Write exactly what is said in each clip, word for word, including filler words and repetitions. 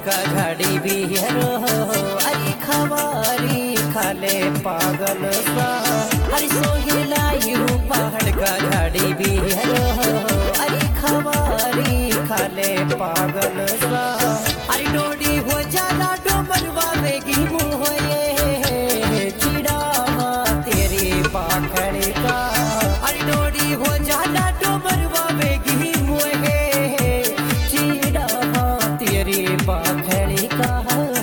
का झाड़ी भी हरो अरे खवारी खाले पागल सा अरे सोहिला यू पहाड़ का झाड़ी भी हरो अरे खवारी खाले पागल सा अरे डोडी हो जाला डोमरवा वेगी मुहोये चिड़ावा तेरी पाखड़ का अरे डोडी हो जाला डोमरवा वेगी मुहे चिड़ावा तेरी पाखड़ का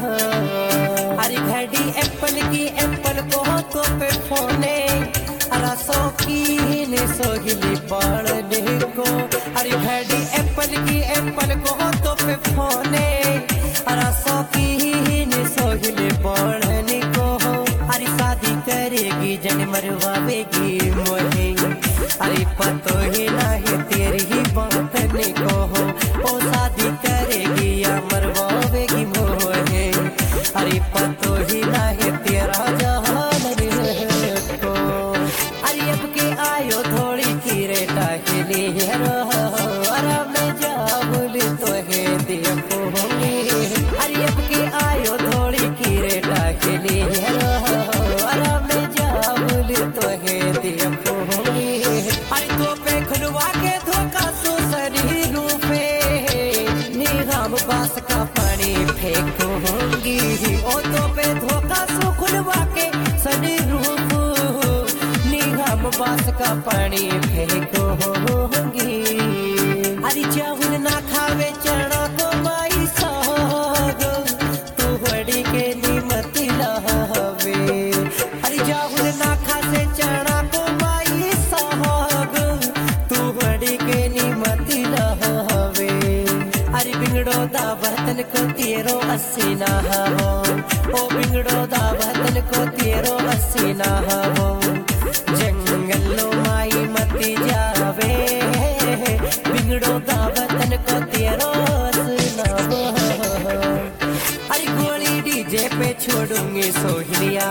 अरे घड़ी एप्पल की एप्पल को तो पे फोने अरा सौ की ने सोहिली पढ़ने को अरे घड़ी एप्पल की एप्पल को तो पे फोने अरा सौ की ने सोहिली पढ़ने को अरे शादी करेगी जन मरवावेगी मोहे अरे पतो ही नहीं तेरी ही बात ने को ओ शादी करेगी या मरवावेगी मोहे अरे पतो ही नहीं तेरा जहान को अरे अब के आयो थोड़ी कीरे टाहली अरे मैं जाऊल तो है देखो अरे अब के आयो थोड़ी कीरे टाहली अरे मैं जाऊल तो है देखो अरे तो पे खुलवा के धोखा सो शरीर पे निगाम बास का पानी फेंकूंगी ओ तो पे धोखा सो खुलवा के शरीर निगाम बास का पानी फेंकूंगी अरे चावल ना खावे चना को माई साग तू बड़ी के निमत लहवे अरे चावल ना खासे चना को माई साग तू बड़ी के निमत लहवे अरे बिगड़ो दा बर्तन को तेरो अस्सी ना हो ओ बिगड़ो दा बर्तन को तेरो अस्सी ना हो जंगलो माई मती जावे बिगड़ो दा बर्तन को तेरो अस्सी ना हो अरे गोली डीजे पे छोड़ूंगी सोहलिया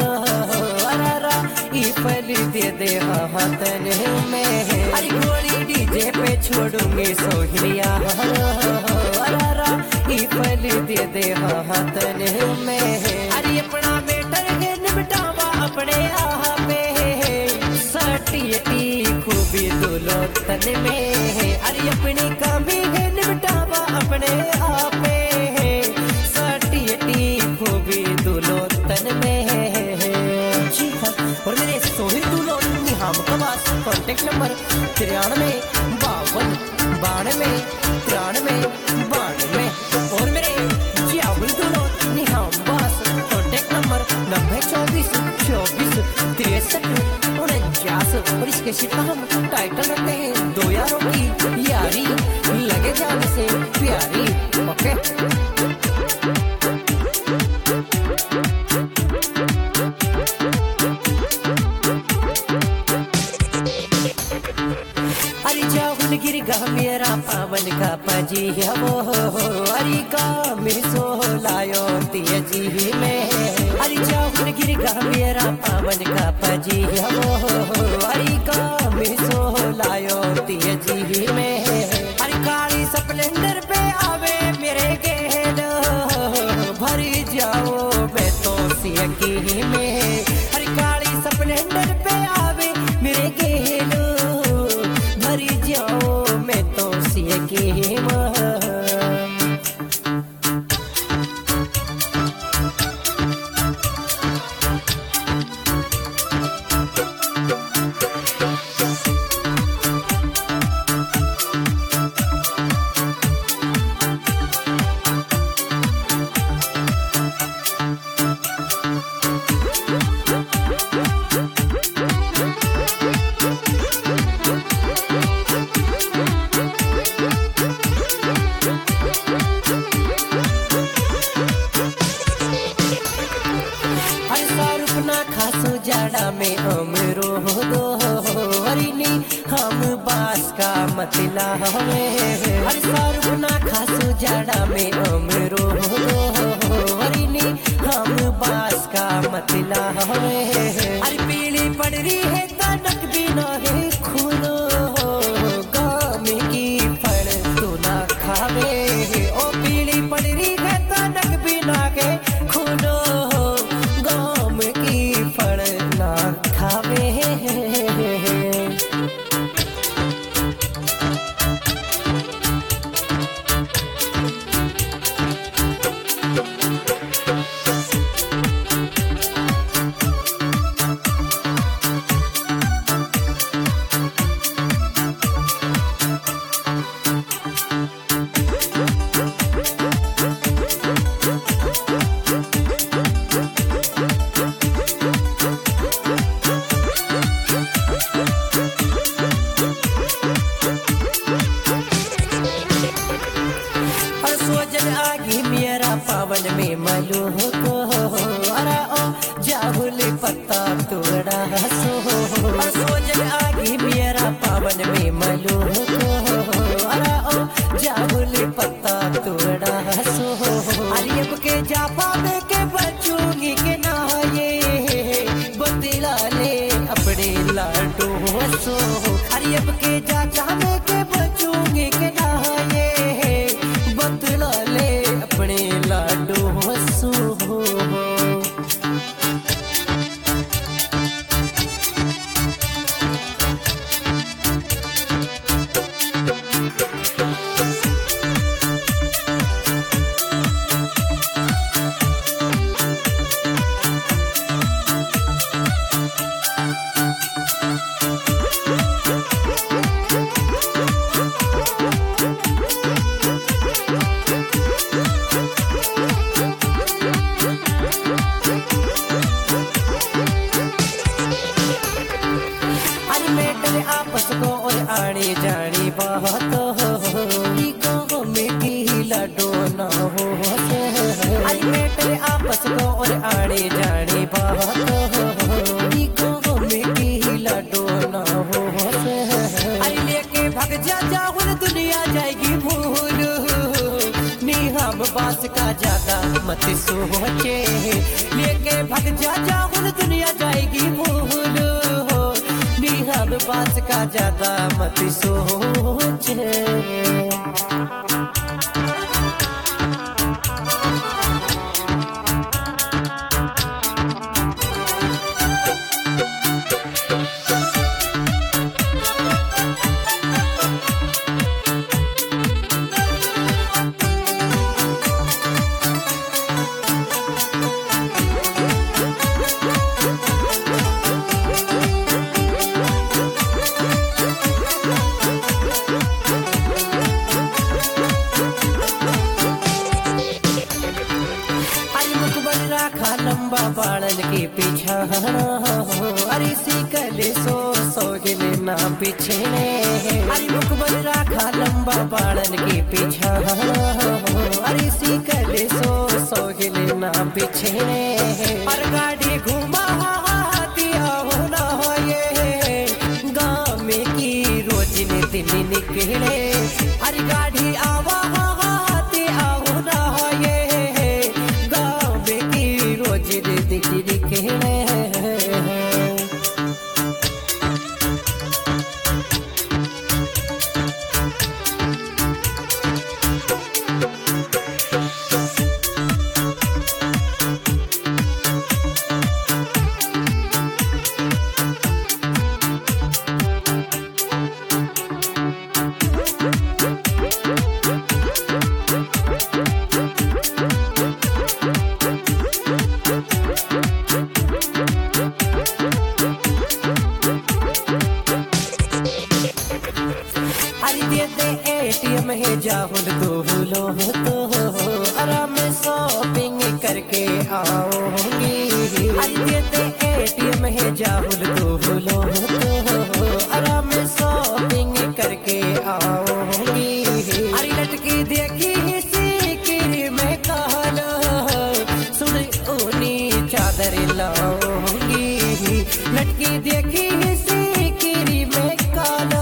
अरारा ई पल दे दे हाथन में अरे गोली डीजे पे छोड़ूंगी सोहलिया अरारा ई पल दे दे हाथन में अरे अपना बेटर के निपटावा अपने आहा पे सटियटी खूबी दुलो तन में अरे अपनी कमी है निपटावा अपने आप पे सटियटी खूबी दुलो तन में जी हाँ और मेरे सोहिल दुलो निहाम का पास कॉन्टेक्ट नंबर तिरानवे बावन बानवे तिरानवे बानवे और मेरे जियावल दुलो निहाम पास कॉन्टेक्ट नंबर नब्बे चौबीस चौबीस तिरसठ उनचास और इसके शिपा हम टाइटल रखते हैं दो यारों की यारी लगे जाने से प्यारी ओके गिर गा मेरा पावन का पजी है वो अरे का मेरे सो लायो तेजी में अरे चाहूर गिर गा मेरा पावन का पजी है वो अरे का मेरे सो लायो तेजी में अरे काली स्प्लेंडर पे आवे मेरे गेल भरी जाओ मैं तो सियकी में अरे काली स्प्लेंडर पे आवे मेरे गेल भरी जाओ मैं तो सियकी में जाड़ा में अमरो दो हरिनी हम बास का मतला हमें अरे सारू ना खासू जाड़ा में अमरो दो हरिनी हम बास का मतला हमें अरे पीली पड़ रही है तनक भी ना है खूनो गाम की फल तो ना खावे ओ पीली पड़ रही है पावन में मलू को अरे ओ जाहुली पत्ता तोड़ा सो सोजल आगे मेरा पावन में मलू को अरे ओ जाहुली पत्ता तोड़ा सो अरियब के जापा में के बचूंगी के नहाये बदला ले अपने लाडो सो अरियब के जाचा में के बचूंगी के नहाये बदला ले अपने लाडो सो आपस को और आने जाने बात हो मिट्टी लडो न हो मेरे आपस को और आने जाने बात हो मिट्टी लडो न हो अरे लेके भग जा जाहुल दुनिया जाएगी भूल नी हम बास का ज्यादा मत सोचे लेके भग जा जाहुल दुनिया जाएगी भूल हम बात का ज्यादा मत सोचे राखा लंबा बाड़न के पीछा अरे सी कले सो सो गिले ना पीछे अरे मुकबल राखा लंबा बाड़न के पीछा अरे सी कले सो सो गिले ना पीछे और गाड़ी घुमा दिया होना ये गाँव में की रोज ने दिन निकले अरे गाड़ी आवा होना ये दिख दिखे एटीएम है जाहुल तो लो तो आराम में शॉपिंग करके आओगी एटीएम है जाहुल तो लो तो आराम में शॉपिंग करके आओगी अरे लटकी देखी सीकरी में कहलो सुन ऊनी चादर लाऊंगी लटकी देखी सीकरी में कहलो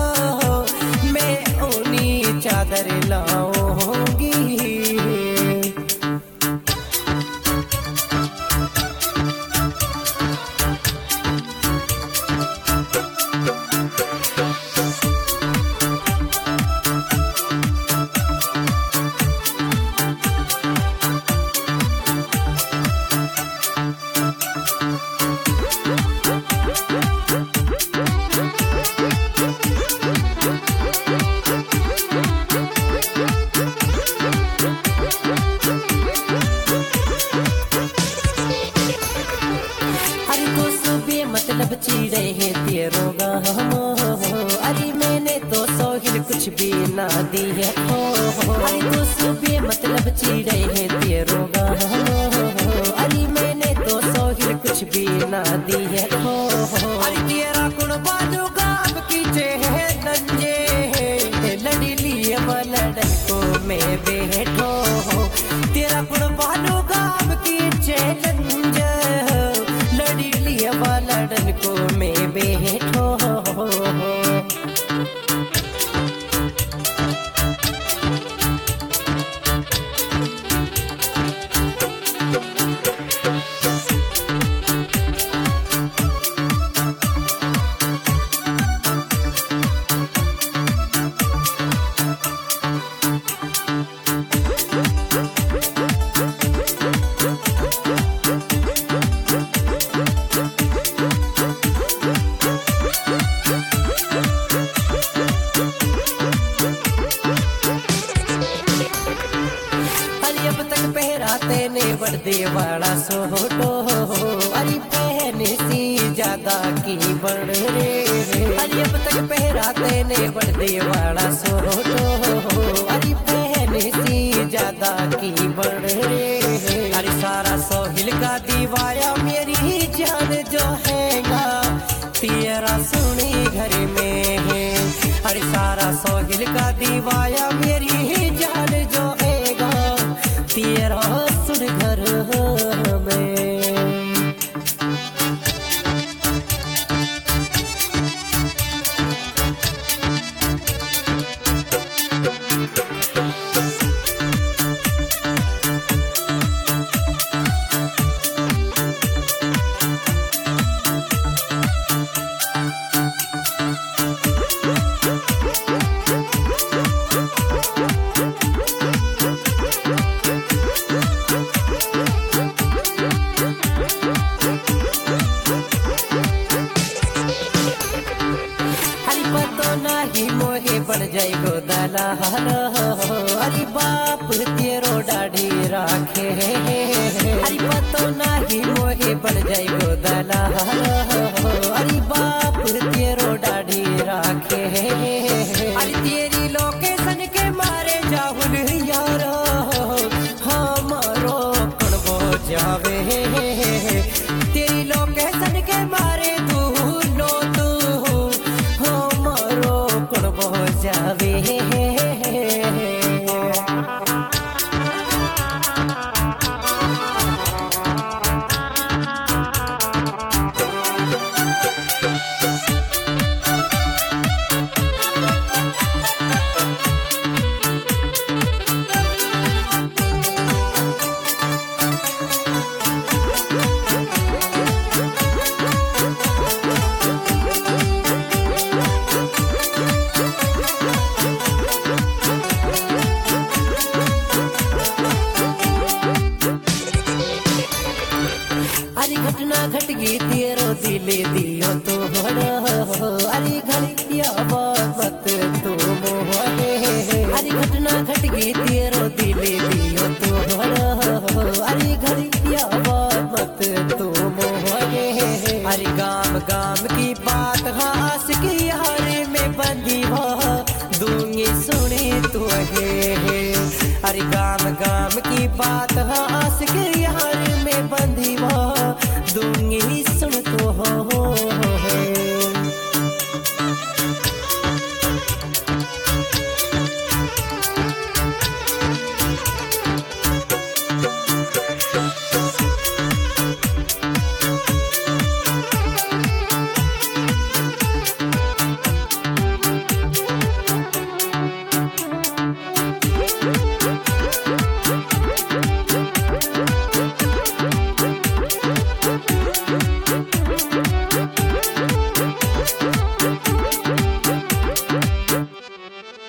चादर लाऊंगी मतलब चिड़े है तेरो गाम अरे मैंने तो सोहिल कुछ भी ना दी है अरे तो सुबह मतलब चिड़े है तेरो गाम अरे मैंने तो सोहिल कुछ भी ना दी है अरे तेरा कुर्बानों का अब कीचे है नंजे लड़ी लिए लड़को में बैठो तेरा कुर्बानों बड़े बड़ा सोटो अरे पहने सी ज्यादा की बढ़ रे अरे अब तक पहराते ने बड़े बड़ा सोटो अरे पहने सी ज्यादा की बढ़ रे अरे सारा सोहिल का दीवाया मेरी जान जो हैगा तेरा सुनी घर में है अरे सारा सोहिल का दीवाया मेरी जान जो हैगा तेरा सुन घर में। नाही मोहे बन जाई गो दलाल अरे बाप तेरो डाढ़ी राखे अरे पतो नाही मोहे बन जाई गो दलाल अरे बाप तेरो डाढ़ी राखे अरे तेरी लोकेशन के मारे जाहुल यार हमारो कड़बो जावे तेरी लोकेशन के मारे दूनो तू हमारो कड़बो जावे अरे घटना घट गई तेरो दिले दियो तो अरे घड़िया मत तो मोहरे अरे घटना घट गई तेरो दिले दियो तो अरे घड़िया मत तो मोहरे अरे गाम गाम की बात हास की हारे में बंदी हो दूंगी सुनी तो है अरे गाम गाम की बात हास की